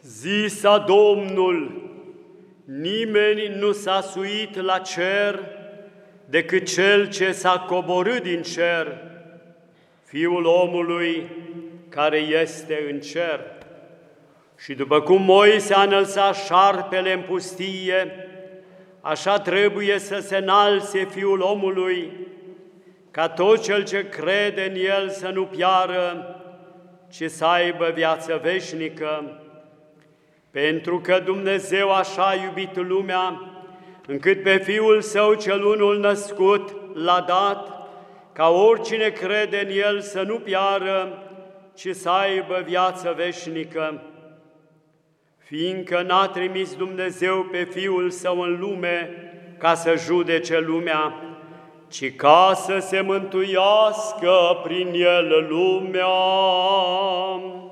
Zisa Domnul, nimeni nu s-a suit la cer decât Cel ce s-a coborât din cer, Fiul omului care este în cer. Și după cum Moise a înălțat șarpele în pustie, așa trebuie să se înalțe Fiul omului, ca tot cel ce crede în El să nu piară, ci să aibă viață veșnică. Pentru că Dumnezeu așa a iubit lumea, încât pe Fiul Său cel unul născut l-a dat, ca oricine crede în El să nu piară, ci să aibă viață veșnică. Fiindcă n-a trimis Dumnezeu pe Fiul Său în lume ca să judece lumea, ci ca să se mântuiască prin El lumea.